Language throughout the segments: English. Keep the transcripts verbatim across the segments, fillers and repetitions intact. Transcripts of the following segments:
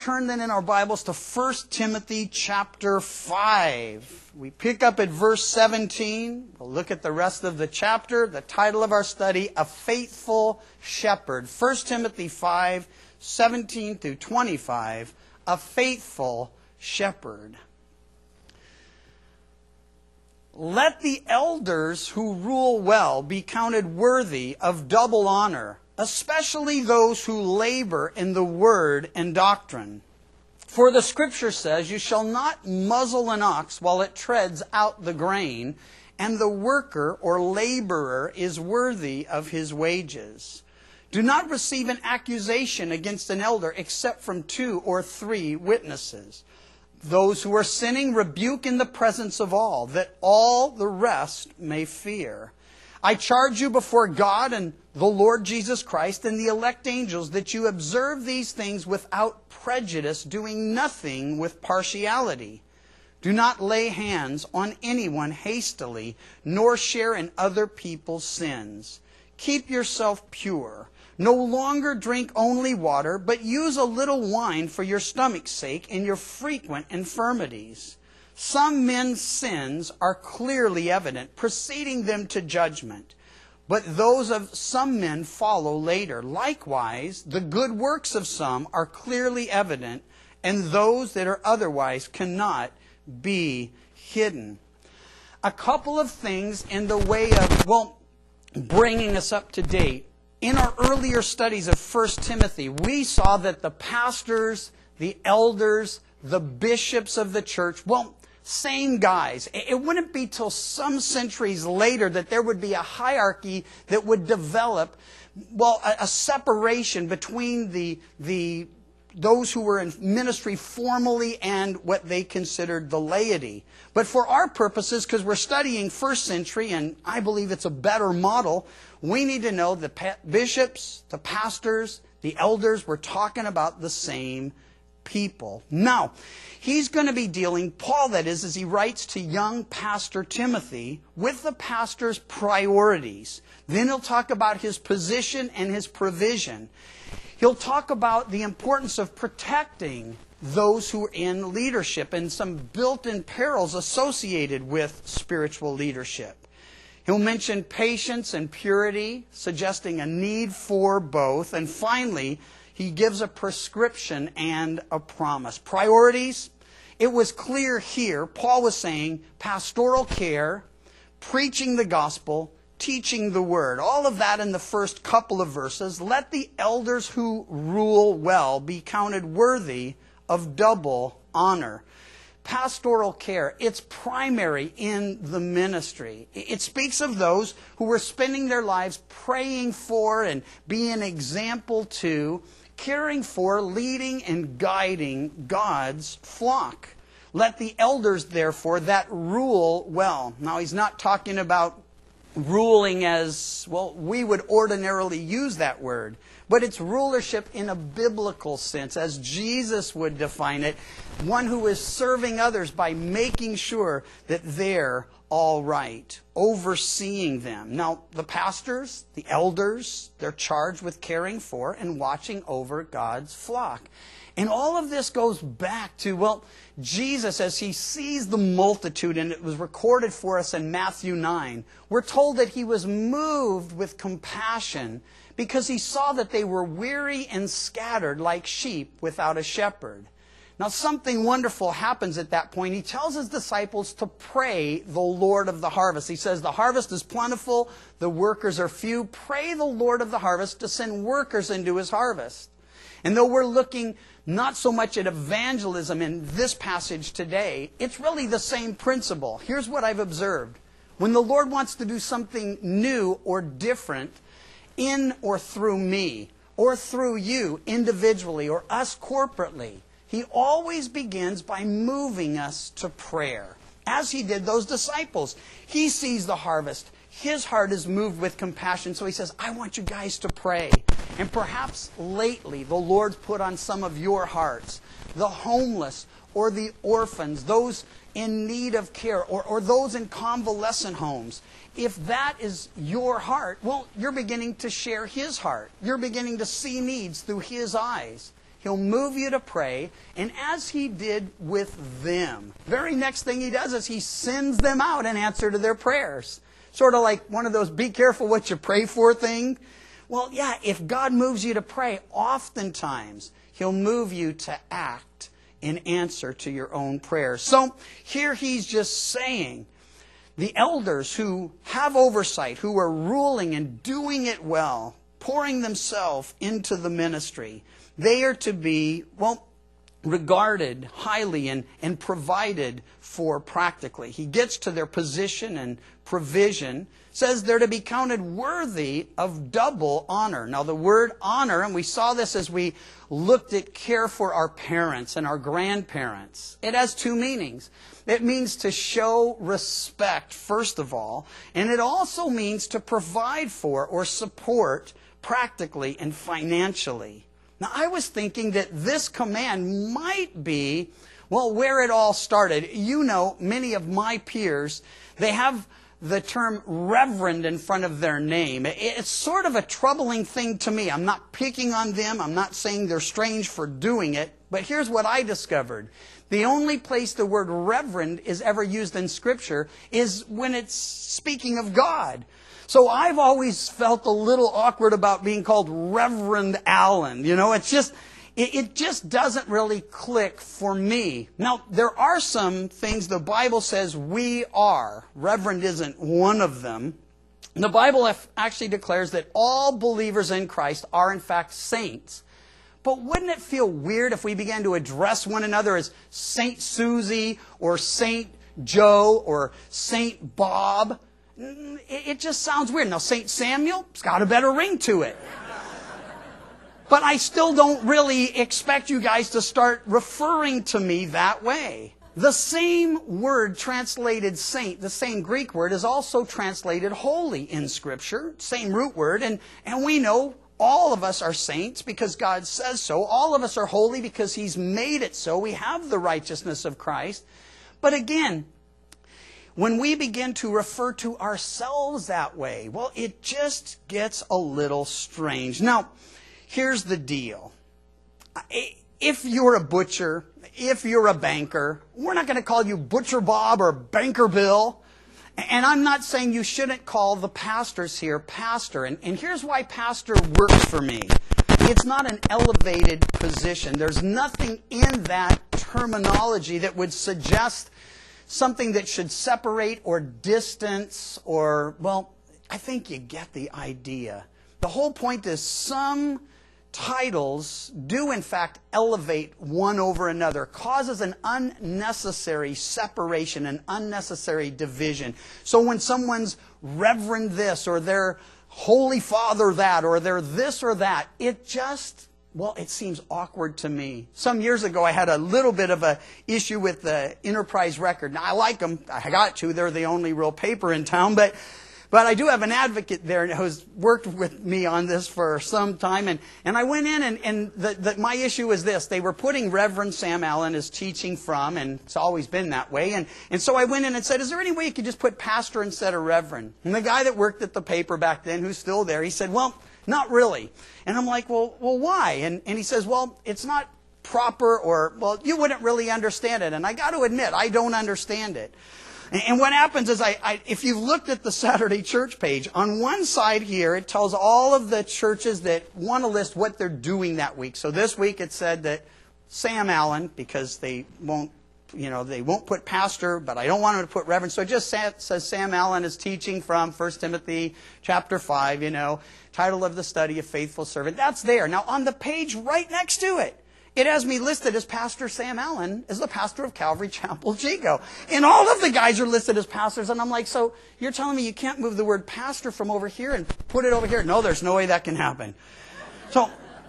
Turn then in our Bibles to First Timothy chapter five. We pick up at verse seventeen. We'll look at the rest of the chapter. The title of our study, A Faithful Shepherd. First Timothy five, seventeen through twenty-five, A Faithful Shepherd. Let the elders who rule well be counted worthy of double honor, especially those who labor in the word and doctrine. For the Scripture says, "You shall not muzzle an ox while it treads out the grain, and the worker or laborer is worthy of his wages. Do not receive an accusation against an elder except from two or three witnesses. Those who are sinning rebuke in the presence of all, that all the rest may fear. I charge you before God and the Lord Jesus Christ and the elect angels that you observe these things without prejudice, doing nothing with partiality. Do not lay hands on anyone hastily, nor share in other people's sins. Keep yourself pure. No longer drink only water, but use a little wine for your stomach's sake and your frequent infirmities. Some men's sins are clearly evident, preceding them to judgment. But those of some men follow later. Likewise, the good works of some are clearly evident, and those that are otherwise cannot be hidden." A couple of things in the way of, well, bringing us up to date. In our earlier studies of First Timothy, we saw that the pastors, the elders, the bishops of the church, well, same guys. It wouldn't be till some centuries later that there would be a hierarchy that would develop, well, a, a separation between the, the, those who were in ministry formally and what they considered the laity. But for our purposes, because we're studying first century, and I believe it's a better model, we need to know the pa- bishops, the pastors, the elders, we're talking about the same people. Now, he's going to be dealing, Paul that is, as he writes to young pastor Timothy, with the pastor's priorities. Then he'll talk about his position and his provision. He'll talk about the importance of protecting those who are in leadership and some built-in perils associated with spiritual leadership. He'll mention patience and purity, suggesting a need for both. And finally, he gives a prescription and a promise. Priorities. It was clear here, Paul was saying, pastoral care, preaching the gospel, teaching the word. All of that in the first couple of verses. Let the elders who rule well be counted worthy of double honor. Pastoral care, it's primary in the ministry. It speaks of those who were spending their lives praying for and being an example to, caring for, leading and guiding God's flock. Let the elders, therefore, that rule well. Now, he's not talking about ruling as, well, we would ordinarily use that word. But it's rulership in a biblical sense, as Jesus would define it. One who is serving others by making sure that they're all right, overseeing them. Now, the pastors, the elders, they're charged with caring for and watching over God's flock. And all of this goes back to, well, Jesus, as he sees the multitude, and it was recorded for us in Matthew nine, we're told that he was moved with compassion because he saw that they were weary and scattered like sheep without a shepherd. Now, something wonderful happens at that point. He tells his disciples to pray the Lord of the harvest. He says, the harvest is plentiful, the workers are few. Pray the Lord of the harvest to send workers into his harvest. And though we're looking not so much at evangelism in this passage today, it's really the same principle. Here's what I've observed. When the Lord wants to do something new or different in or through me, or through you individually, or us corporately, he always begins by moving us to prayer. As he did those disciples. He sees the harvest. His heart is moved with compassion. So he says, I want you guys to pray. And perhaps lately the Lord's put on some of your hearts the homeless or the orphans, those in need of care, or, or those in convalescent homes. If that is your heart, well, you're beginning to share his heart. You're beginning to see needs through his eyes. He'll move you to pray, and as he did with them, very next thing he does is he sends them out in answer to their prayers. Sort of like one of those be careful what you pray for thing. Well, yeah, if God moves you to pray, oftentimes he'll move you to act in answer to your own prayers. So here he's just saying, the elders who have oversight, who are ruling and doing it well, pouring themselves into the ministry, they are to be, well, regarded highly and, and provided for practically. He gets to their position and provision, says they're to be counted worthy of double honor. Now the word honor, and we saw this as we looked at care for our parents and our grandparents, it has two meanings. It means to show respect, first of all, and it also means to provide for or support practically and financially. Now, I was thinking that this command might be, well, where it all started. You know, many of my peers, they have the term reverend in front of their name. It's sort of a troubling thing to me. I'm not picking on them. I'm not saying they're strange for doing it. But here's what I discovered. The only place the word reverend is ever used in Scripture is when it's speaking of God. So I've always felt a little awkward about being called Reverend Allen. You know, it's just, it, it just doesn't really click for me. Now, there are some things the Bible says we are. Reverend isn't one of them. The Bible actually declares that all believers in Christ are in fact saints. But wouldn't it feel weird if we began to address one another as Saint Susie or Saint Joe or Saint Bob? It just sounds weird. Now, Saint Samuel, it's got a better ring to it. But I still don't really expect you guys to start referring to me that way. The same word translated saint, the same Greek word, is also translated holy in Scripture. Same root word. And, and we know all of us are saints because God says so. All of us are holy because He's made it so. We have the righteousness of Christ. But again, when we begin to refer to ourselves that way, well, it just gets a little strange. Now, here's the deal. If you're a butcher, if you're a banker, we're not going to call you Butcher Bob or Banker Bill. And I'm not saying you shouldn't call the pastors here pastor. And, and here's why pastor works for me. It's not an elevated position. There's nothing in that terminology that would suggest something that should separate or distance or, well, I think you get the idea. The whole point is some titles do in fact elevate one over another, causes an unnecessary separation, an unnecessary division. So when someone's Reverend this or they're Holy Father that or they're this or that, it just, well, it seems awkward to me. Some years ago, I had a little bit of a issue with the Enterprise Record. Now, I like them. I got to. They're the only real paper in town. But but I do have an advocate there who's worked with me on this for some time. And, and I went in, and, and the, the, my issue was this. They were putting Reverend Sam Allen as teaching from, and it's always been that way. And, and so I went in and said, is there any way you could just put pastor instead of Reverend? And the guy that worked at the paper back then, who's still there, he said, well, not really. And I'm like, well, well, why? And, and he says, well, it's not proper, or, well, you wouldn't really understand it. And I got to admit, I don't understand it. And, and what happens is, I, I, if you've looked at the Saturday church page, on one side here, it tells all of the churches that want to list what they're doing that week. So this week it said that Sam Allen, because they won't, you know, they won't put pastor, but I don't want them to put reverend. So it just says Sam Allen is teaching from First Timothy chapter five, you know, title of the study, A Faithful Servant. That's there. Now, on the page right next to it, it has me listed as Pastor Sam Allen, as the pastor of Calvary Chapel, Chico. And all of the guys are listed as pastors. And I'm like, so you're telling me you can't move the word pastor from over here and put it over here? No, there's no way that can happen. So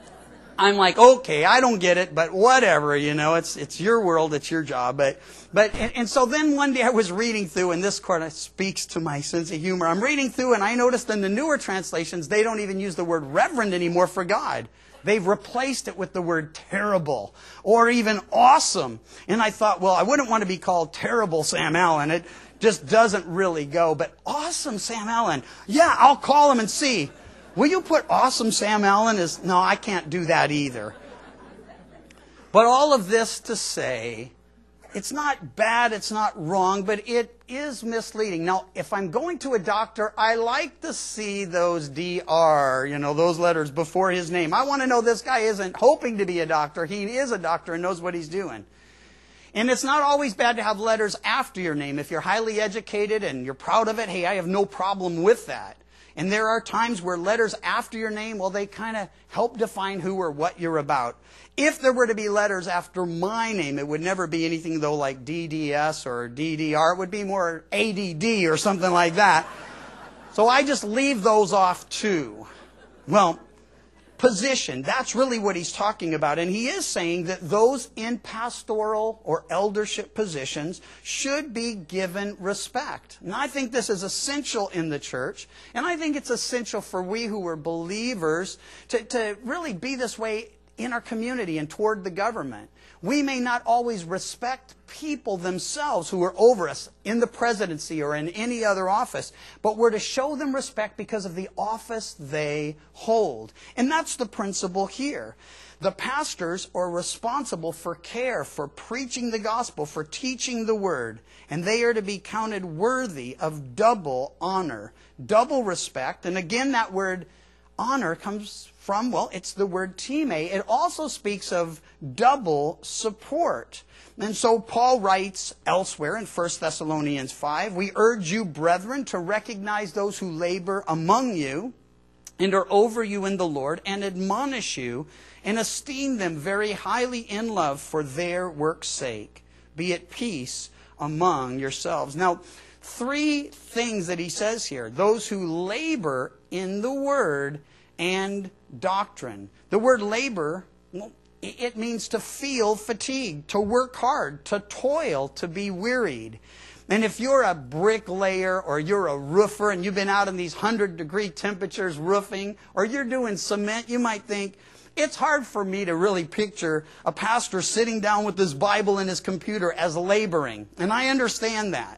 I'm like, okay, I don't get it, but whatever, you know, it's it's your world, it's your job. But but and, and so then one day I was reading through, and this kind of speaks to my sense of humor. I'm reading through, and I noticed in the newer translations, they don't even use the word reverend anymore for God. They've replaced it with the word terrible or even awesome. And I thought, well, I wouldn't want to be called terrible Sam Allen. It just doesn't really go. But awesome Sam Allen, yeah, I'll call him and see. Will you put awesome Sam Allen as... No, I can't do that either. But all of this to say, it's not bad, it's not wrong, but it is misleading. Now, if I'm going to a doctor, I like to see those D R, you know, those letters before his name. I want to know this guy isn't hoping to be a doctor. He is a doctor and knows what he's doing. And it's not always bad to have letters after your name. If you're highly educated and you're proud of it, hey, I have no problem with that. And there are times where letters after your name, well, they kind of help define who or what you're about. If there were to be letters after my name, it would never be anything, though, like D D S or D D R. It would be more A D D or something like that. So I just leave those off, too. Well, position, that's really what he's talking about. And he is saying that those in pastoral or eldership positions should be given respect. And I think this is essential in the church. And I think it's essential for we who are believers to, to really be this way in our community and toward the government. We may not always respect people themselves who are over us in the presidency or in any other office, but we're to show them respect because of the office they hold. And that's the principle here. The pastors are responsible for care, for preaching the gospel, for teaching the word, and they are to be counted worthy of double honor, double respect. And again, that word honor comes from, well, it's the word time. It also speaks of double support. And so Paul writes elsewhere in First Thessalonians five, we urge you, brethren, to recognize those who labor among you and are over you in the Lord, and admonish you and esteem them very highly in love for their work's sake. Be at peace among yourselves. Now, three things that he says here. Those who labor in the word and doctrine. The word labor, well, it means to feel fatigued, to work hard, to toil, to be wearied. And if you're a bricklayer or you're a roofer and you've been out in these one hundred degree temperatures roofing, or you're doing cement, you might think, it's hard for me to really picture a pastor sitting down with his Bible and his computer as laboring. And I understand that.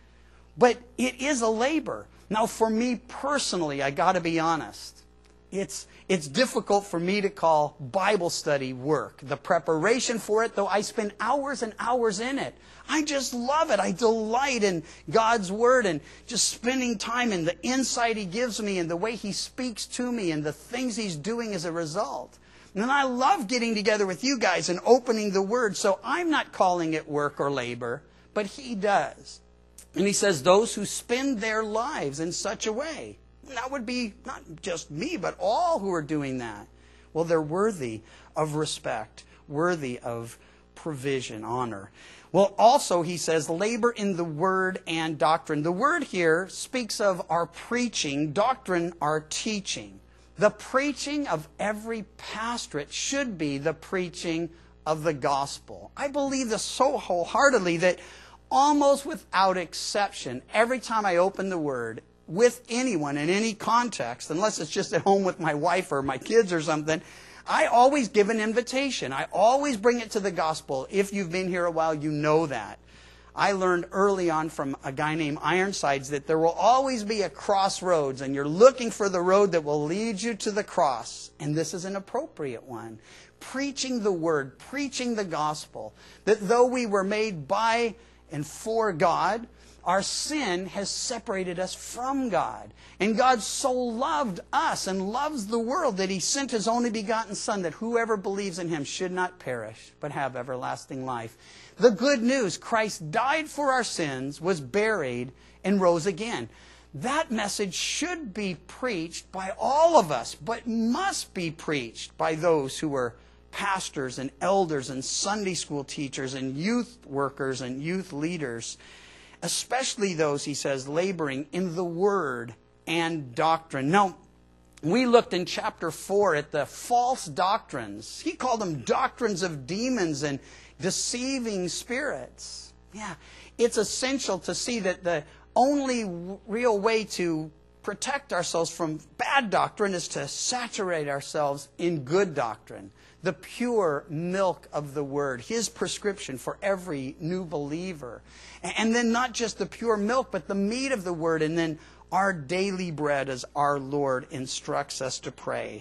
But it is a labor. Now, for me personally, I got to be honest. It's, it's difficult for me to call Bible study work. The preparation for it, though, I spend hours and hours in it. I just love it. I delight in God's Word and just spending time in the insight He gives me and the way He speaks to me and the things He's doing as a result. And I love getting together with you guys and opening the Word. So I'm not calling it work or labor, but He does. And He says those who spend their lives in such a way. That would be not just me, but all who are doing that. Well, they're worthy of respect, worthy of provision, honor. Well, also, he says, labor in the word and doctrine. The word here speaks of our preaching, doctrine, our teaching. The preaching of every pastorate should be the preaching of the gospel. I believe this so wholeheartedly that almost without exception, every time I open the word, with anyone in any context, unless it's just at home with my wife or my kids or something, I always give an invitation. I always bring it to the gospel. If you've been here a while, you know that. I learned early on from a guy named Ironsides that there will always be a crossroads, and you're looking for the road that will lead you to the cross. And this is an appropriate one. Preaching the word, preaching the gospel, that though we were made by and for God, our sin has separated us from God. And God so loved us and loves the world that He sent His only begotten Son, that whoever believes in Him should not perish, but have everlasting life. The good news, Christ died for our sins, was buried, and rose again. That message should be preached by all of us, but must be preached by those who are pastors and elders and Sunday school teachers and youth workers and youth leaders. Especially those, he says, laboring in the word and doctrine. Now, we looked in chapter four at the false doctrines. He called them doctrines of demons and deceiving spirits. Yeah, it's essential to see that the only real way to protect ourselves from bad doctrine is to saturate ourselves in good doctrine. The pure milk of the Word, His prescription for every new believer. And then not just the pure milk, but the meat of the Word, and then our daily bread as our Lord instructs us to pray.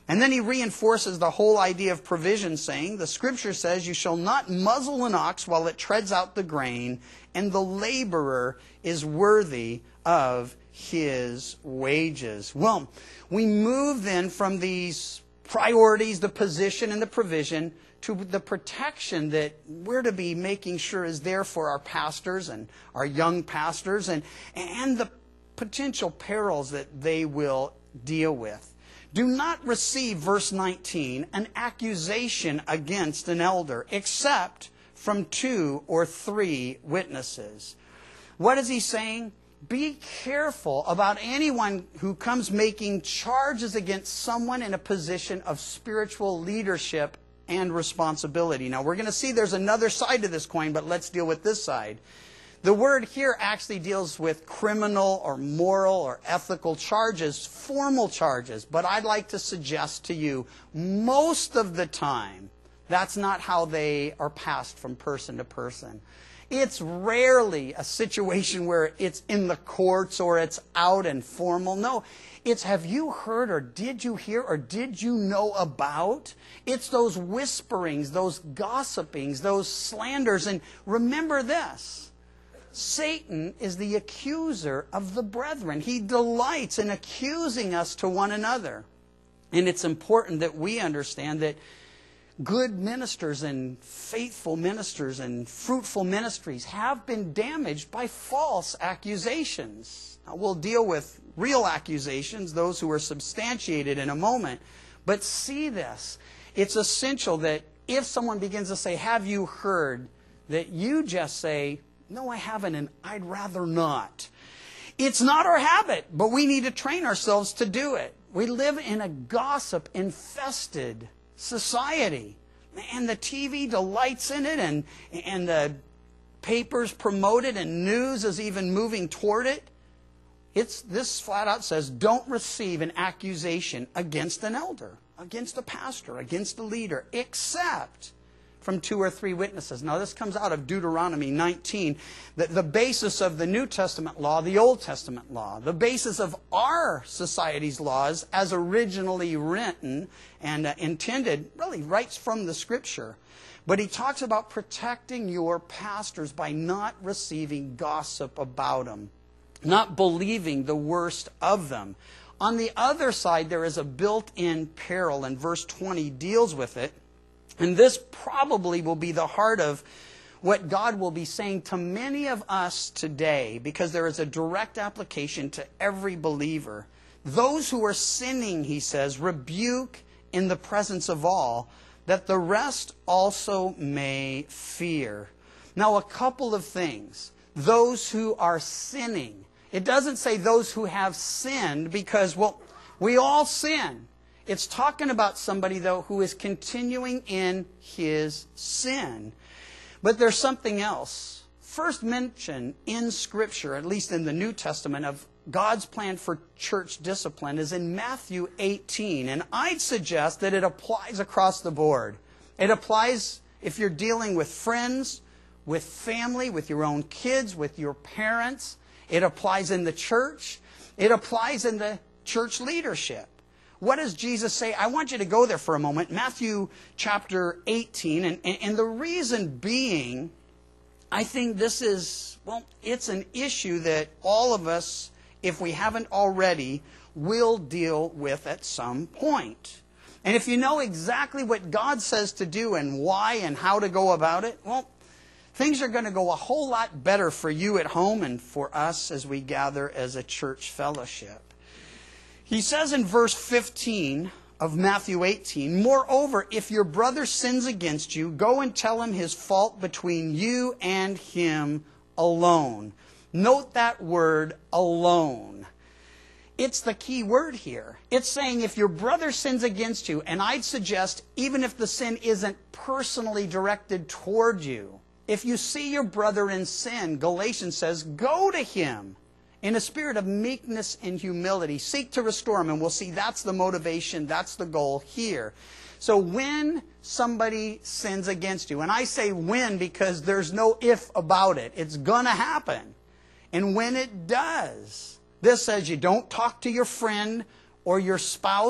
And then he reinforces the whole idea of provision, saying, the scripture says, you shall not muzzle an ox while it treads out the grain, and the laborer is worthy of his wages. Well, we move then from these priorities, the position and the provision, to the protection that we're to be making sure is there for our pastors and our young pastors, and, and the potential perils that they will deal with. Do not receive, verse nineteen, an accusation against an elder, except from two or three witnesses. What is he saying? Be careful about anyone who comes making charges against someone in a position of spiritual leadership and responsibility. Now, we're going to see there's another side to this coin, but let's deal with this side. The word here actually deals with criminal or moral or ethical charges, formal charges. But I'd like to suggest to you, most of the time, that's not how they are passed from person to person. It's rarely a situation where it's in the courts or it's out and formal. No, it's have you heard or did you hear or did you know about? It's those whisperings, those gossipings, those slanders. And remember this. Satan is the accuser of the brethren. He delights in accusing us to one another. And it's important that we understand that good ministers and faithful ministers and fruitful ministries have been damaged by false accusations. Now, we'll deal with real accusations, those who are substantiated, in a moment. But see this. It's essential that if someone begins to say, have you heard, that you just say, no, I haven't, and I'd rather not. It's not our habit, but we need to train ourselves to do it. We live in a gossip-infested society. And the T V delights in it, and, and the papers promote it, and news is even moving toward it. It's, this flat out says, don't receive an accusation against an elder, against a pastor, against a leader, except from two or three witnesses. Now, this comes out of Deuteronomy nineteen, the, the basis of the New Testament law, the Old Testament law, the basis of our society's laws as originally written and uh, intended, really writes from the Scripture. But he talks about protecting your pastors by not receiving gossip about them, not believing the worst of them. On the other side, there is a built-in peril, and verse twenty deals with it. And this probably will be the heart of what God will be saying to many of us today, because there is a direct application to every believer. Those who are sinning, he says, rebuke in the presence of all, that the rest also may fear. Now, a couple of things. Those who are sinning. It doesn't say those who have sinned, because, well, we all sin. It's talking about somebody, though, who is continuing in his sin. But there's something else. First mention in Scripture, at least in the New Testament, of God's plan for church discipline is in Matthew eighteen. And I'd suggest that it applies across the board. It applies if you're dealing with friends, with family, with your own kids, with your parents. It applies in the church. It applies in the church leadership. What does Jesus say? I want you to go there for a moment. Matthew chapter eighteen. And, and the reason being, I think this is, well, it's an issue that all of us, if we haven't already, will deal with at some point. And if you know exactly what God says to do and why and how to go about it, well, things are going to go a whole lot better for you at home and for us as we gather as a church fellowship. He says in verse fifteen of Matthew eighteen, moreover, if your brother sins against you, go and tell him his fault between you and him alone. Note that word, alone. It's the key word here. It's saying if your brother sins against you, and I'd suggest even if the sin isn't personally directed toward you, if you see your brother in sin, Galatians says, go to him in a spirit of meekness and humility. Seek to restore him. And we'll see that's the motivation, that's the goal here. So when somebody sins against you, and I say when because there's no if about it. It's going to happen. And when it does, this says you don't talk to your friend or your spouse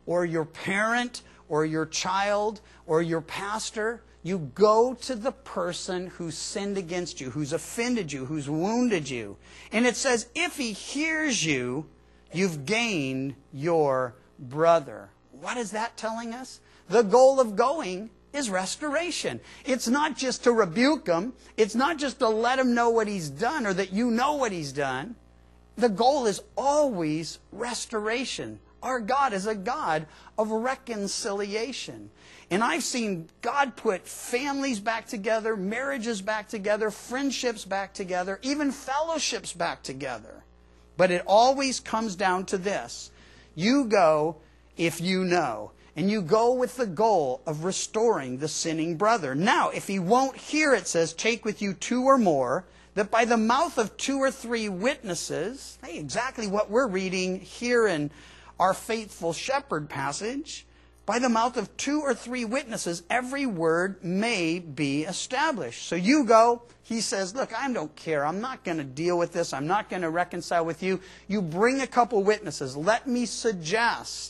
or your parent or your child or your pastor, you go to the person who sinned against you, who's offended you, who's wounded you. And it says, if he hears you, you've gained your brother. What is that telling us? The goal of going is restoration. It's not just to rebuke him. It's not just to let him know what he's done or that you know what he's done. The goal is always restoration. Our God is a God of reconciliation. And I've seen God put families back together, marriages back together, friendships back together, even fellowships back together. But it always comes down to this. You go if you know. And you go with the goal of restoring the sinning brother. Now, if he won't hear, it says, take with you two or more, that by the mouth of two or three witnesses, hey, exactly what we're reading here in our faithful shepherd passage, by the mouth of two or three witnesses, every word may be established. So you go, he says, look, I don't care. I'm not going to deal with this. I'm not going to reconcile with you. You bring a couple witnesses. Let me suggest.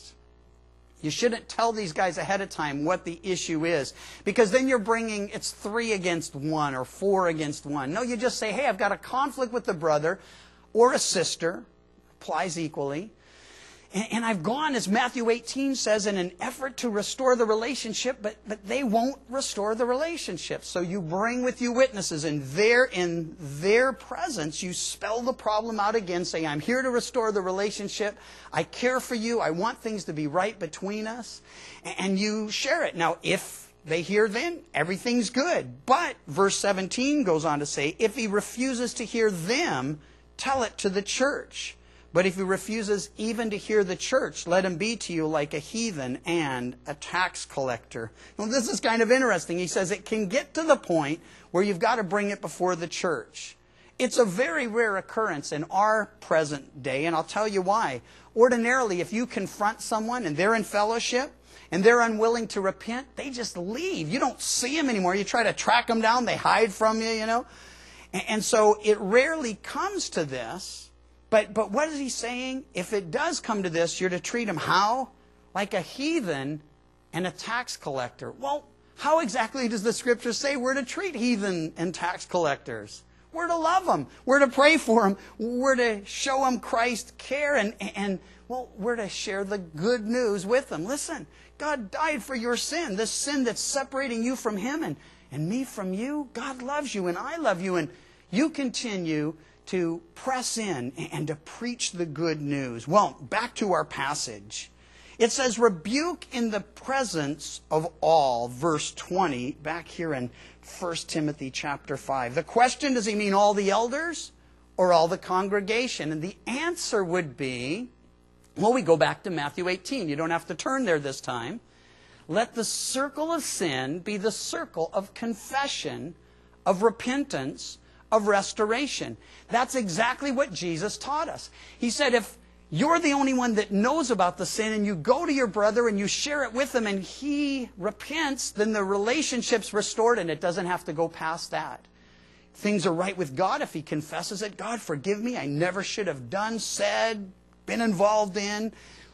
You shouldn't tell these guys ahead of time what the issue is, because then you're bringing, it's three against one or four against one. No, you just say, hey, I've got a conflict with a brother or a sister, applies equally, and, and I've gone, as Matthew eighteen says, in an effort to restore the relationship, but, but they won't restore the relationship. So you bring with you witnesses, and there in their presence, you spell the problem out again, saying, I'm here to restore the relationship. I care for you. I want things to be right between us. And you share it. Now, if they hear then, everything's good. But verse seventeen goes on to say, if he refuses to hear them, tell it to the church. But if he refuses even to hear the church, let him be to you like a heathen and a tax collector. Well, this is kind of interesting. He says it can get to the point where you've got to bring it before the church. It's a very rare occurrence in our present day, and I'll tell you why. Ordinarily, if you confront someone and they're in fellowship and they're unwilling to repent, they just leave. You don't see them anymore. You try to track them down, they hide from you, you know. And so it rarely comes to this. But but what is he saying? If it does come to this, you're to treat him how? Like a heathen and a tax collector. Well, how exactly does the Scripture say we're to treat heathen and tax collectors? We're to love them. We're to pray for them. We're to show them Christ's care. And, and well, we're to share the good news with them. Listen, God died for your sin. This sin that's separating you from Him and, and me from you. God loves you and I love you. And you continue to press in and to preach the good news. Well, back to our passage. It says, rebuke in the presence of all, verse twenty, back here in First Timothy chapter five. The question, does he mean all the elders or all the congregation? And the answer would be, well, we go back to Matthew eighteen. You don't have to turn there this time. Let the circle of sin be the circle of confession, of repentance, of restoration. That's exactly what Jesus taught us. He said, if you're the only one that knows about the sin and you go to your brother and you share it with him and he repents, then the relationship's restored and it doesn't have to go past that. Things are right with God if he confesses it. God, forgive me. I never should have done, said, been involved in.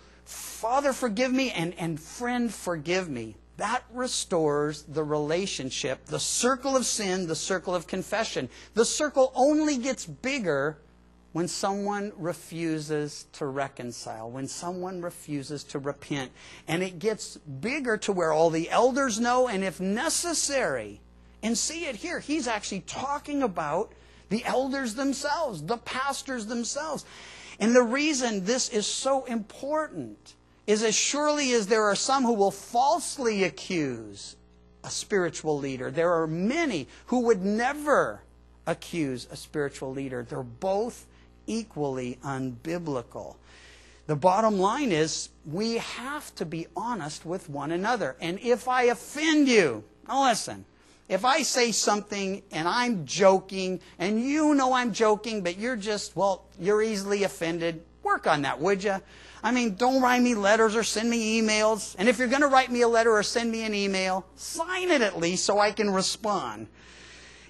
Father, forgive me. And, and friend, forgive me. That restores the relationship, the circle of sin, the circle of confession. The circle only gets bigger when someone refuses to reconcile, when someone refuses to repent. And it gets bigger to where all the elders know, and if necessary, and see it here, he's actually talking about the elders themselves, the pastors themselves. And the reason this is so important is as surely as there are some who will falsely accuse a spiritual leader, there are many who would never accuse a spiritual leader. They're both equally unbiblical. The bottom line is we have to be honest with one another. And if I offend you, now listen, if I say something and I'm joking and you know I'm joking, but you're just, well, you're easily offended, work on that, would you? I mean, don't write me letters or send me emails. And if you're going to write me a letter or send me an email, sign it at least so I can respond.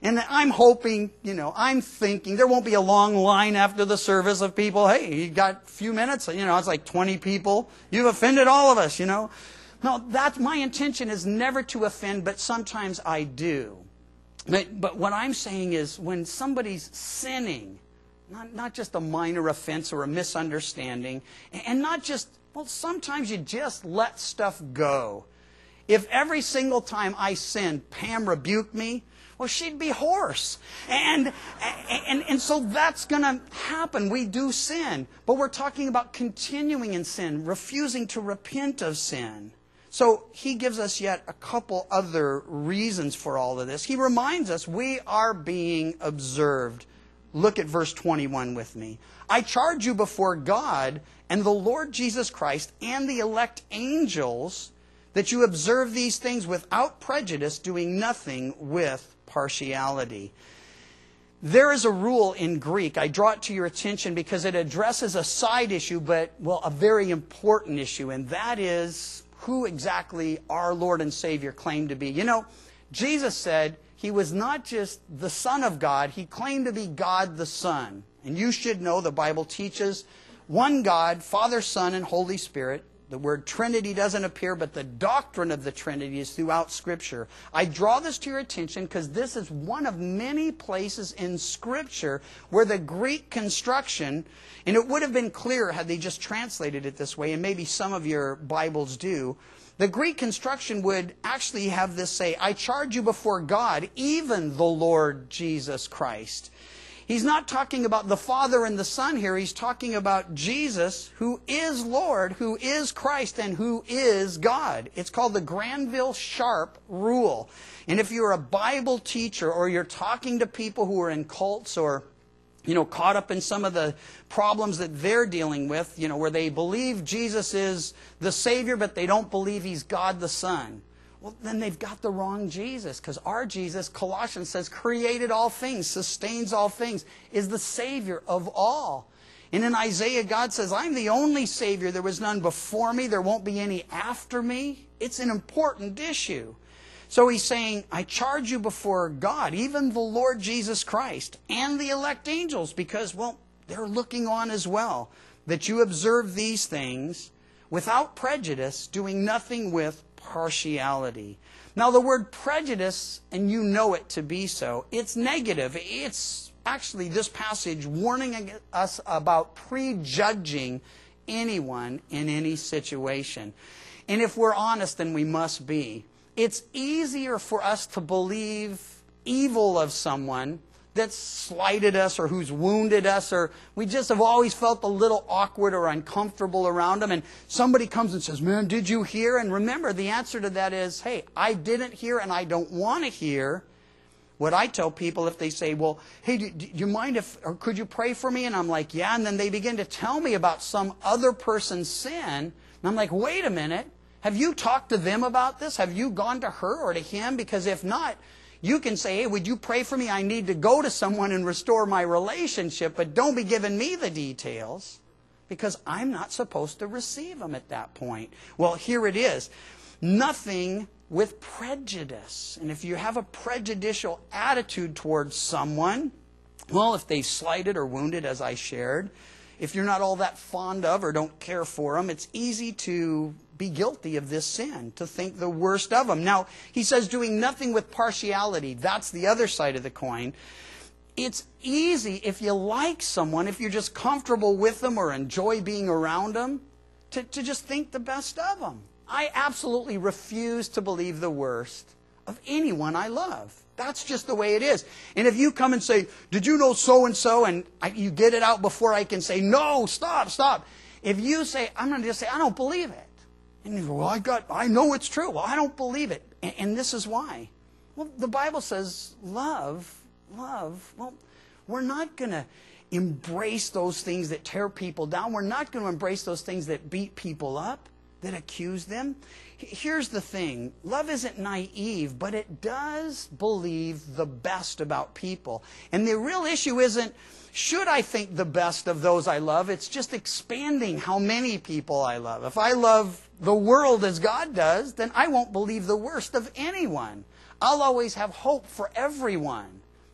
And I'm hoping, you know, I'm thinking there won't be a long line after the service of people. Hey, you got a few minutes? You know, it's like twenty people. You've offended all of us, you know. No, that's my intention is never to offend, but sometimes I do. But, but what I'm saying is when somebody's sinning, not, not just a minor offense or a misunderstanding, and not just, well, sometimes you just let stuff go. If every single time I sinned, Pam rebuked me, well, she'd be hoarse. And, and, and so that's going to happen. We do sin. But we're talking about continuing in sin, refusing to repent of sin. So he gives us yet a couple other reasons for all of this. He reminds us we are being observed. Look at verse twenty-one with me. I charge you before God and the Lord Jesus Christ and the elect angels that you observe these things without prejudice, doing nothing with partiality. There is a rule in Greek. I draw it to your attention because it addresses a side issue, but, well, a very important issue, and that is who exactly our Lord and Savior claimed to be. You know, Jesus said he was not just the Son of God, he claimed to be God the Son. And you should know the Bible teaches one God, Father, Son, and Holy Spirit. The word Trinity doesn't appear, but the doctrine of the Trinity is throughout Scripture. I draw this to your attention because this is one of many places in Scripture where the Greek construction, and it would have been clearer had they just translated it this way, and maybe some of your Bibles do. The Greek construction would actually have this say, I charge you before God, even the Lord Jesus Christ. He's not talking about the Father and the Son here. He's talking about Jesus, who is Lord, who is Christ, and who is God. It's called the Granville-Sharp rule. And if you're a Bible teacher or you're talking to people who are in cults or, you know, caught up in some of the problems that they're dealing with, you know, where they believe Jesus is the Savior, but they don't believe He's God the Son. Well, then they've got the wrong Jesus, because our Jesus, Colossians says, created all things, sustains all things, is the Savior of all. And in Isaiah, God says, I'm the only Savior. There was none before me. There won't be any after me. It's an important issue. So he's saying, I charge you before God, even the Lord Jesus Christ, and the elect angels, because, well, they're looking on as well, that you observe these things without prejudice, doing nothing with partiality. Now the word prejudice, and you know it to be so, it's negative. It's actually this passage warning us about prejudging anyone in any situation. And if we're honest, and we must be, it's easier for us to believe evil of someone that's slighted us or who's wounded us, or we just have always felt a little awkward or uncomfortable around them, and somebody comes and says, man, did you hear? And remember, the answer to that is, hey, I didn't hear and I don't want to hear. What I tell people if they say, well, hey, do, do you mind if, or could you pray for me? And I'm like, yeah, and then they begin to tell me about some other person's sin, and I'm like, wait a minute, have you talked to them about this? Have you gone to her or to him? Because if not, you can say, hey, would you pray for me? I need to go to someone and restore my relationship, but don't be giving me the details, because I'm not supposed to receive them at that point. Well, here it is. Nothing with prejudice. And if you have a prejudicial attitude towards someone, well, if they slighted or wounded, as I shared, if you're not all that fond of or don't care for them, it's easy to be guilty of this sin, to think the worst of them. Now, he says doing nothing with partiality. That's the other side of the coin. It's easy if you like someone, if you're just comfortable with them or enjoy being around them, to, to just think the best of them. I absolutely refuse to believe the worst of anyone I love. That's just the way it is. And if you come and say, did you know so-and-so, and I, you get it out before I can say, no, stop, stop. If you say, I'm going to just say, I don't believe it. And you go, well, I got, I know it's true. Well, I don't believe it. And, and this is why. Well, the Bible says love, love. Well, we're not going to embrace those things that tear people down. We're not going to embrace those things that beat people up, that accuse them. Here's the thing. Love isn't naive, but it does believe the best about people. And the real issue isn't, should I think the best of those I love? It's just expanding how many people I love. If I love the world as God does, then I won't believe the worst of anyone. I'll always have hope for everyone.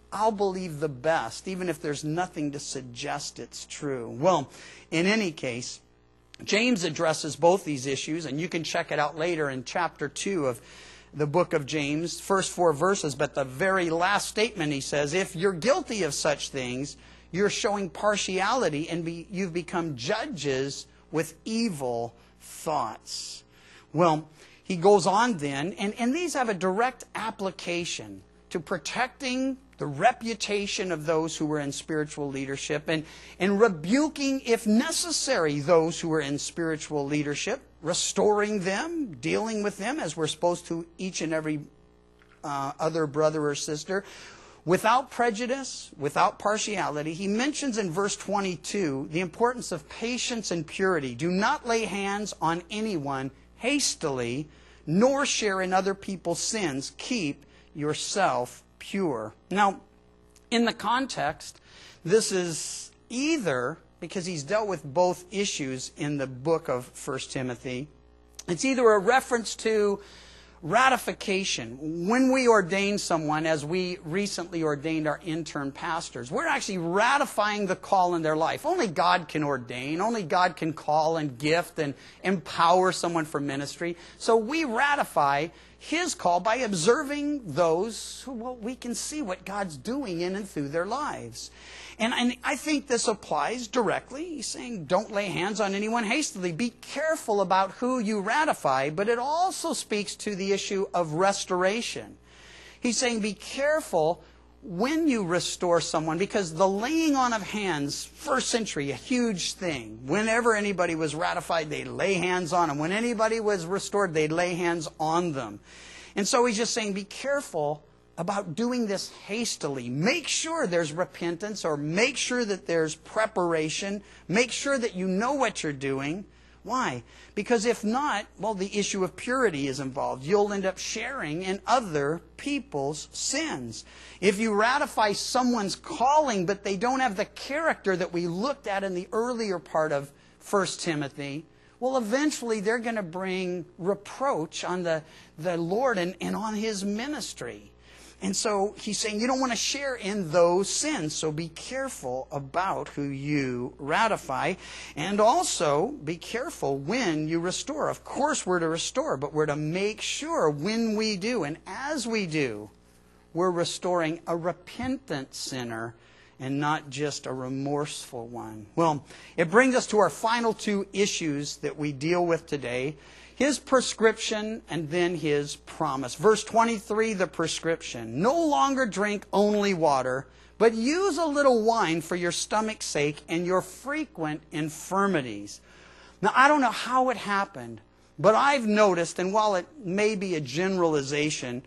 I'll believe the best, even if there's nothing to suggest it's true. Well, in any case, James addresses both these issues, and you can check it out later in chapter two of the book of James, first four verses. But the very last statement, he says, if you're guilty of such things, you're showing partiality and be, you've become judges with evil thoughts. Well, he goes on then, and, and these have a direct application to protecting the reputation of those who were in spiritual leadership and, and rebuking, if necessary, those who were in spiritual leadership, restoring them, dealing with them as we're supposed to each and every uh, other brother or sister, without prejudice, without partiality. He mentions in verse twenty-two the importance of patience and purity. Do not lay hands on anyone hastily, nor share in other people's sins. Keep yourself pure. Now, in the context, this is either, because he's dealt with both issues in the book of First Timothy, it's either a reference to ratification. When we ordain someone, as we recently ordained our intern pastors, we're actually ratifying the call in their life. Only God can ordain. Only God can call and gift and empower someone for ministry. So we ratify His call by observing those who, well, we can see what God's doing in and through their lives. And, and I think this applies directly. He's saying, don't lay hands on anyone hastily. Be careful about who you ratify, but it also speaks to the issue of restoration. He's saying, be careful when you restore someone, because the laying on of hands, first century, a huge thing. Whenever anybody was ratified, they'd lay hands on them. When anybody was restored, they'd lay hands on them. And so he's just saying, be careful about doing this hastily. Make sure there's repentance, or make sure that there's preparation. Make sure that you know what you're doing. Why? Because if not, well, the issue of purity is involved. You'll end up sharing in other people's sins. If you ratify someone's calling, but they don't have the character that we looked at in the earlier part of First Timothy, well, eventually they're going to bring reproach on the, the Lord and, and on His ministry. And so he's saying you don't want to share in those sins. So be careful about who you ratify. And also be careful when you restore. Of course we're to restore, but we're to make sure when we do, and as we do, we're restoring a repentant sinner and not just a remorseful one. Well, it brings us to our final two issues that we deal with today. His prescription and then His promise. Verse twenty-three, the prescription. No longer drink only water, but use a little wine for your stomach's sake and your frequent infirmities. Now, I don't know how it happened, but I've noticed, and while it may be a generalization,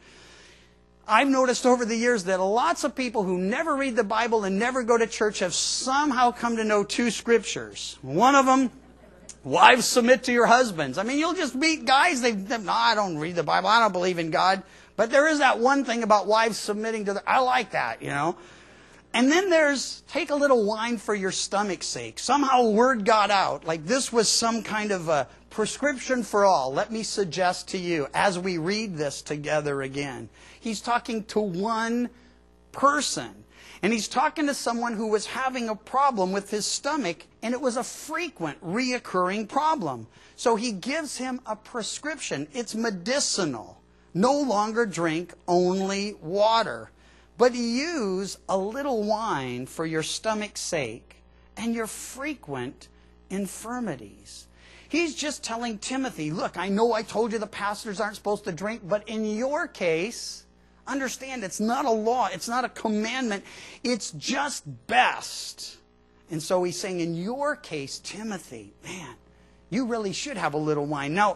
I've noticed over the years that lots of people who never read the Bible and never go to church have somehow come to know two scriptures. One of them, wives, submit to your husbands. I mean, you'll just meet guys, they, they no, I don't read the Bible, I don't believe in God. But there is that one thing about wives submitting to the, I like that, you know. And then there's, take a little wine for your stomach's sake. Somehow word got out, like this was some kind of a prescription for all. Let me suggest to you, as we read this together again, he's talking to one person. And he's talking to someone who was having a problem with his stomach, and it was a frequent, reoccurring problem. So he gives him a prescription. It's medicinal. No longer drink only water, but use a little wine for your stomach's sake and your frequent infirmities. He's just telling Timothy, look, I know I told you the pastors aren't supposed to drink, but in your case, understand, it's not a law. It's not a commandment. It's just best. And so he's saying, in your case, Timothy, man, you really should have a little wine. Now,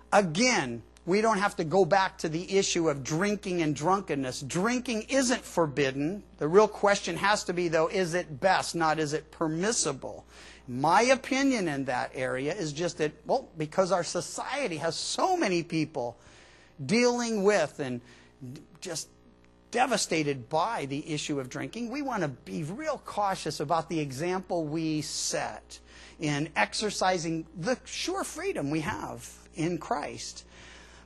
again, we don't have to go back to the issue of drinking and drunkenness. Drinking isn't forbidden. The real question has to be, though, is it best, not is it permissible? My opinion in that area is just that, well, because our society has so many people dealing with and just devastated by the issue of drinking, we want to be real cautious about the example we set in exercising the sure freedom we have in Christ.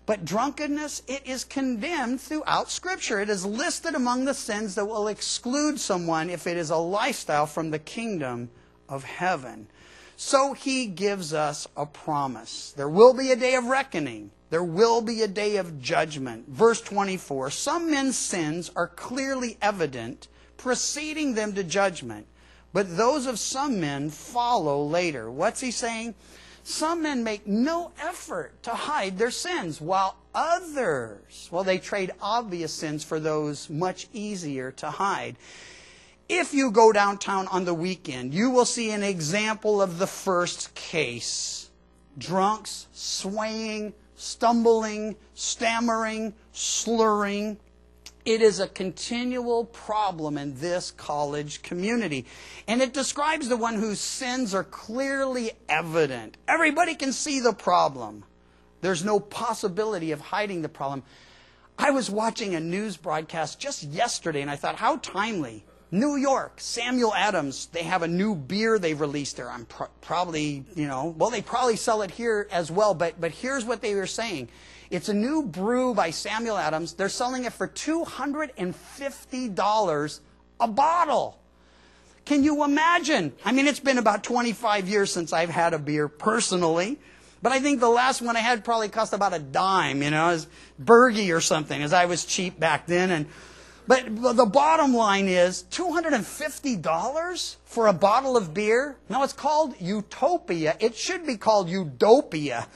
But drunkenness, it is condemned throughout Scripture. It is listed among the sins that will exclude someone if it is a lifestyle from the kingdom of heaven. So he gives us a promise. There will be a day of reckoning. There will be a day of judgment. Verse twenty-four, some men's sins are clearly evident, preceding them to judgment, but those of some men follow later. What's he saying? Some men make no effort to hide their sins, while others, well, they trade obvious sins for those much easier to hide. If you go downtown on the weekend, you will see an example of the first case. Drunks swaying, stumbling, stammering, slurring. It is a continual problem in this college community. And it describes the one whose sins are clearly evident. Everybody can see the problem. There's no possibility of hiding the problem. I was watching a news broadcast just yesterday, and I thought, how timely. New York, Samuel Adams, they have a new beer they've released there. I'm pro- probably, you know, well, they probably sell it here as well, but, but here's what they were saying. It's a new brew by Samuel Adams. They're selling it for two hundred fifty dollars a bottle. Can you imagine? I mean, it's been about twenty-five years since I've had a beer personally, but I think the last one I had probably cost about a dime, you know, as Bergie or something, as I was cheap back then. And But the bottom line is two hundred fifty dollars for a bottle of beer? No, it's called Utopia. It should be called Udopia.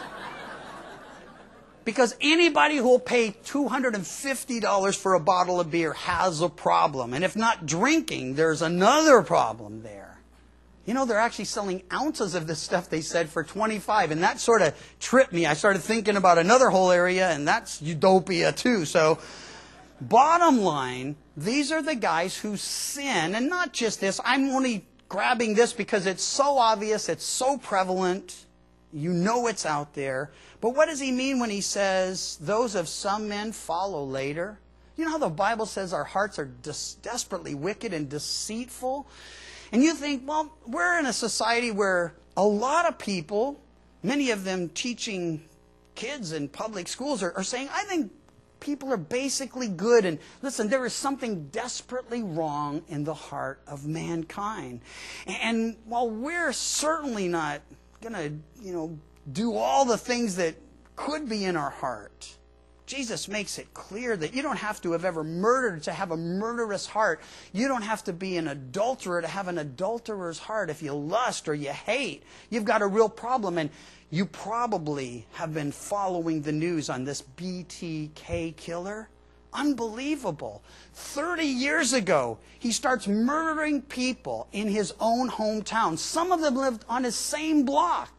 Because anybody who will pay two hundred fifty dollars for a bottle of beer has a problem. And if not drinking, there's another problem there. You know, they're actually selling ounces of this stuff, they said, for twenty-five dollars. And that sort of tripped me. I started thinking about another whole area, and that's Utopia too. So, bottom line, these are the guys who sin. And not just this. I'm only grabbing this because it's so obvious, it's so prevalent. You know it's out there. But what does he mean when he says, those of some men follow later? You know how the Bible says our hearts are des- desperately wicked and deceitful? And you think, well, we're in a society where a lot of people, many of them teaching kids in public schools, are, are saying, I think people are basically good. And listen, there is something desperately wrong in the heart of mankind. And while we're certainly not going to, you know, do all the things that could be in our heart, Jesus makes it clear that you don't have to have ever murdered to have a murderous heart. You don't have to be an adulterer to have an adulterer's heart. If you lust or you hate, you've got a real problem. And you probably have been following the news on this B T K killer. Unbelievable. thirty years ago, he starts murdering people in his own hometown. Some of them lived on his same block.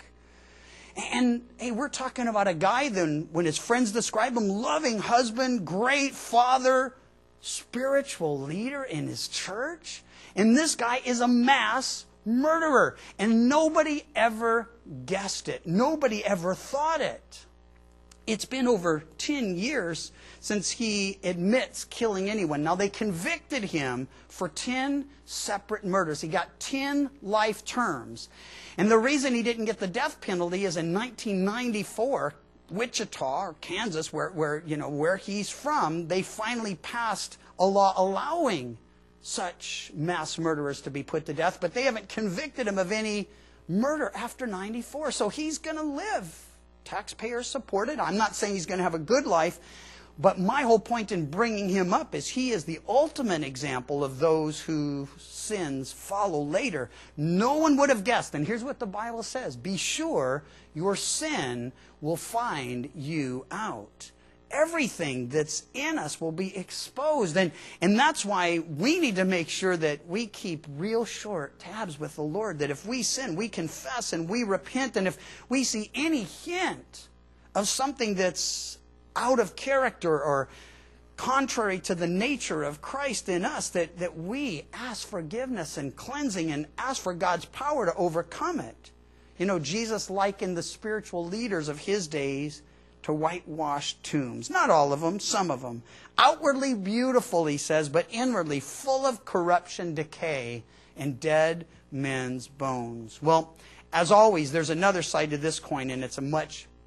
And hey, we're talking about a guy then, when his friends describe him, loving husband, great father, spiritual leader in his church. And this guy is a mass murderer. And nobody ever guessed it. Nobody ever thought it. It's been over ten years since he admits killing anyone. Now, they convicted him for ten separate murders. He got ten life terms. And the reason he didn't get the death penalty is in nineteen ninety-four, Wichita, or Kansas, where, where, you know, where he's from, they finally passed a law allowing such mass murderers to be put to death. But they haven't convicted him of any murder after ninety-four. So he's going to live. Taxpayers supported. I'm not saying he's going to have a good life, but my whole point in bringing him up is he is the ultimate example of those whose sins follow later. No one would have guessed. And here's what the Bible says. Be sure your sin will find you out. Everything that's in us will be exposed. And, and that's why we need to make sure that we keep real short tabs with the Lord. That if we sin, we confess and we repent. And if we see any hint of something that's out of character or contrary to the nature of Christ in us, that, that we ask forgiveness and cleansing and ask for God's power to overcome it. You know, Jesus likened the spiritual leaders of his days to whitewashed tombs. Not all of them, some of them. Outwardly beautiful, he says, but inwardly full of corruption, decay, and dead men's bones. Well, as always, there's another side to this coin, and it's a much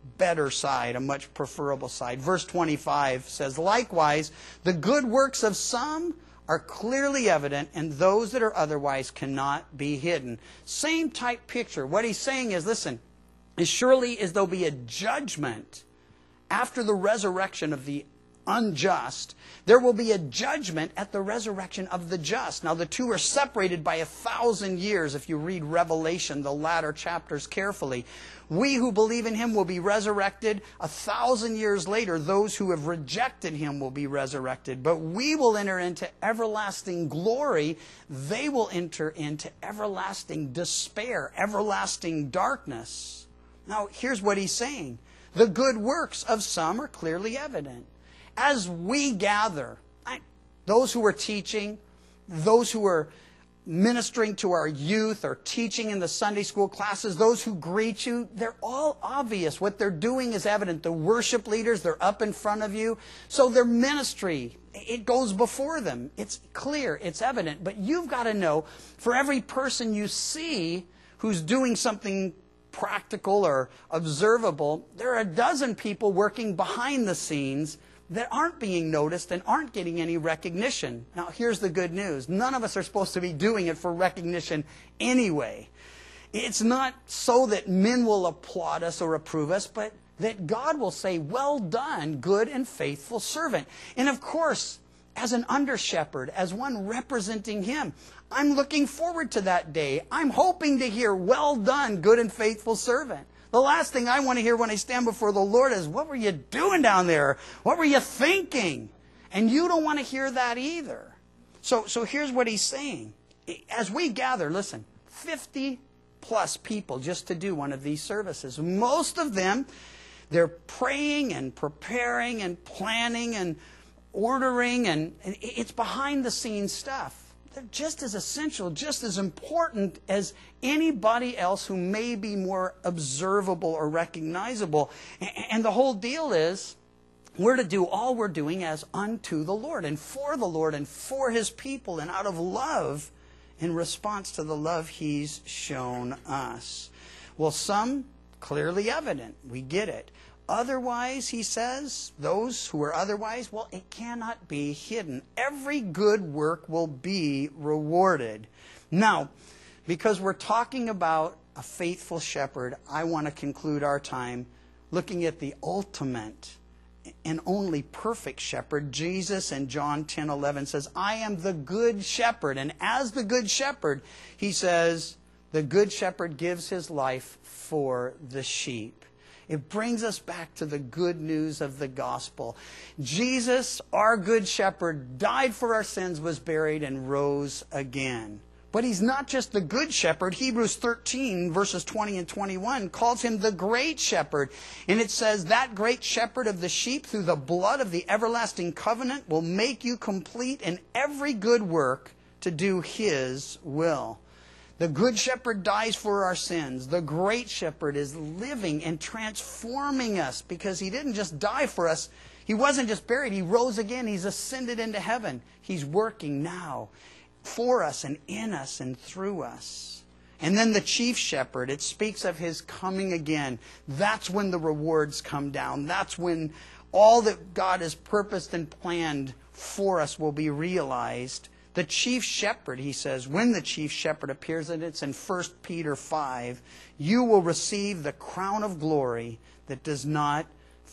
better side, a much preferable side. Verse twenty-five says, likewise, the good works of some are clearly evident, and those that are otherwise cannot be hidden. Same type picture. What he's saying is, listen, as surely as there'll be a judgment after the resurrection of the unjust, there will be a judgment at the resurrection of the just. Now, the two are separated by a thousand years if you read Revelation, the latter chapters, carefully. We who believe in him will be resurrected. A thousand years later, those who have rejected him will be resurrected. But we will enter into everlasting glory. They will enter into everlasting despair, everlasting darkness. Now, here's what he's saying. The good works of some are clearly evident. As we gather, I, those who are teaching, those who are ministering to our youth or teaching in the Sunday school classes, those who greet you, they're all obvious. What they're doing is evident. The worship leaders, they're up in front of you. So their ministry, it goes before them. It's clear, it's evident. But you've got to know, for every person you see who's doing something practical or observable, there are a dozen people working behind the scenes that aren't being noticed and aren't getting any recognition. Now, here's the good news. None of us are supposed to be doing it for recognition anyway. It's not so that men will applaud us or approve us, but that God will say, well done, good and faithful servant. And of course, as an under-shepherd, as one representing him, I'm looking forward to that day. I'm hoping to hear, well done, good and faithful servant. The last thing I want to hear when I stand before the Lord is, what were you doing down there? What were you thinking? And you don't want to hear that either. So, so here's what he's saying. As we gather, listen, fifty plus people just to do one of these services. Most of them, they're praying and preparing and planning and ordering, and it's behind the scenes stuff. They're just as essential, just as important as anybody else who may be more observable or recognizable. And the whole deal is, we're to do all we're doing as unto the Lord and for the Lord and for his people and out of love in response to the love he's shown us. Well, some clearly evident. We get it. Otherwise, he says, those who are otherwise, well, it cannot be hidden. Every good work will be rewarded. Now, because we're talking about a faithful shepherd, I want to conclude our time looking at the ultimate and only perfect shepherd. Jesus in John ten eleven says, I am the good shepherd. And as the good shepherd, he says, the good shepherd gives his life for the sheep. It brings us back to the good news of the gospel. Jesus, our good shepherd, died for our sins, was buried, and rose again. But he's not just the good shepherd. Hebrews thirteen, verses twenty and twenty-one, calls him the great shepherd. And it says, that great shepherd of the sheep, through the blood of the everlasting covenant, will make you complete in every good work to do his will. The good shepherd dies for our sins. The great shepherd is living and transforming us, because he didn't just die for us. He wasn't just buried. He rose again. He's ascended into heaven. He's working now for us and in us and through us. And then the chief shepherd, it speaks of his coming again. That's when the rewards come down. That's when all that God has purposed and planned for us will be realized. The chief shepherd, he says, when the chief shepherd appears, and it's in First Peter five, you will receive the crown of glory that does not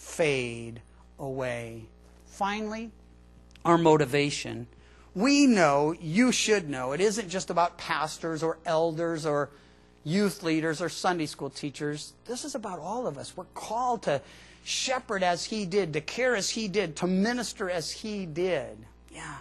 fade away. Finally, our motivation. We know, you should know, it isn't just about pastors or elders or youth leaders or Sunday school teachers. This is about all of us. We're called to shepherd as he did, to care as he did, to minister as he did. Yeah.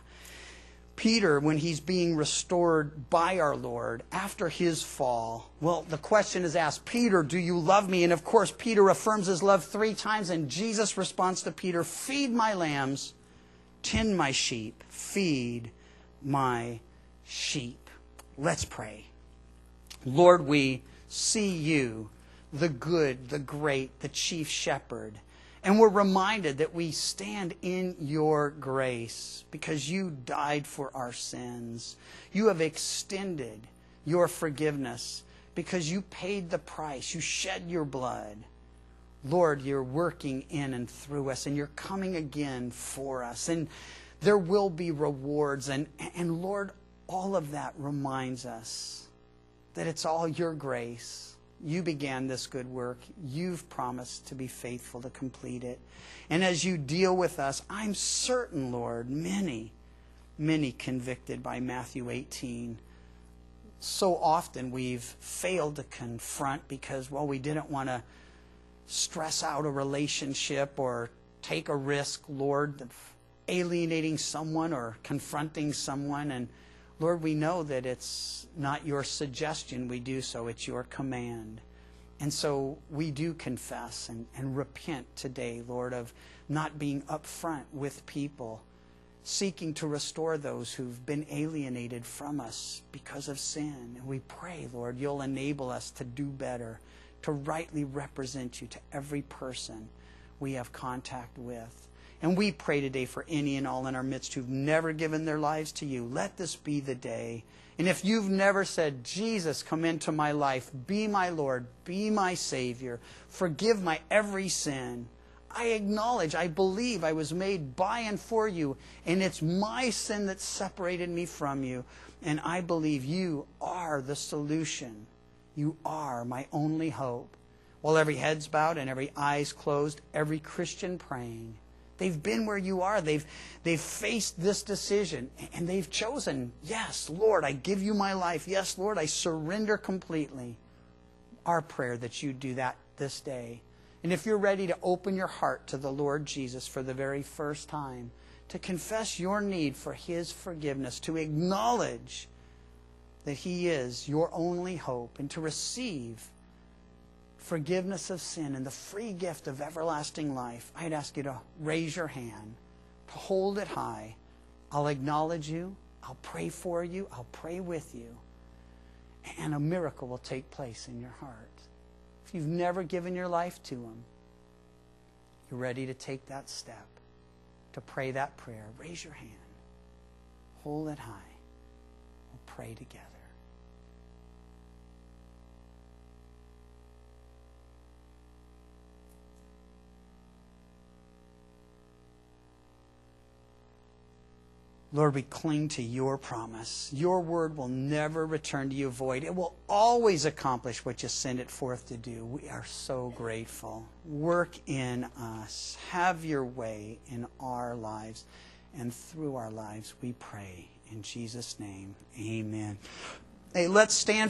Peter, when he's being restored by our Lord after his fall, well, the question is asked, Peter, do you love me? And of course, Peter affirms his love three times, and Jesus responds to Peter, feed my lambs, tend my sheep, feed my sheep. Let's pray. Lord, we see you, the good, the great, the chief shepherd. And we're reminded that we stand in your grace because you died for our sins. You have extended your forgiveness because you paid the price. You shed your blood. Lord, you're working in and through us, and you're coming again for us. And there will be rewards. And, and Lord, all of that reminds us that it's all your grace. You began this good work. You've promised to be faithful to complete it. And as you deal with us, I'm certain, Lord, many, many convicted by Matthew eighteen. So often we've failed to confront because, well, we didn't want to stress out a relationship or take a risk, Lord, of alienating someone or confronting someone. And Lord, we know that it's not your suggestion we do so, it's your command. And so we do confess and, and repent today, Lord, of not being upfront with people, seeking to restore those who've been alienated from us because of sin. And we pray, Lord, you'll enable us to do better, to rightly represent you to every person we have contact with. And we pray today for any and all in our midst who've never given their lives to you. Let this be the day. And if you've never said, Jesus, come into my life, be my Lord, be my Savior, forgive my every sin, I acknowledge, I believe I was made by and for you, and it's my sin that separated me from you. And I believe you are the solution. You are my only hope. While every head's bowed and every eye's closed, every Christian praying. They've been where you are. They've, they've faced this decision, and they've chosen, yes, Lord, I give you my life. Yes, Lord, I surrender completely. Our prayer that you do that this day. And if you're ready to open your heart to the Lord Jesus for the very first time, to confess your need for his forgiveness, to acknowledge that he is your only hope, and to receive forgiveness of sin and the free gift of everlasting life, I'd ask you to raise your hand, to hold it high. I'll acknowledge you. I'll pray for you. I'll pray with you. And a miracle will take place in your heart. If you've never given your life to him, you're ready to take that step, to pray that prayer, raise your hand. Hold it high. We'll pray together. Lord, we cling to your promise. Your word will never return to you void. It will always accomplish what you sent it forth to do. We are so grateful. Work in us. Have your way in our lives and through our lives, we pray. In Jesus' name, amen. Hey, let's stand.